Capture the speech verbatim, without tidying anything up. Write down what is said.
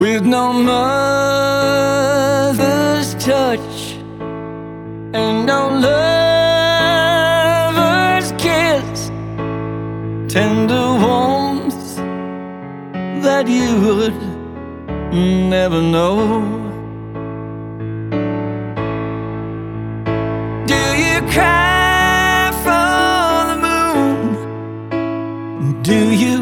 with no mother's touch and no lover's kiss, tender warmth that you would never know. Do you cry for the moon? Do you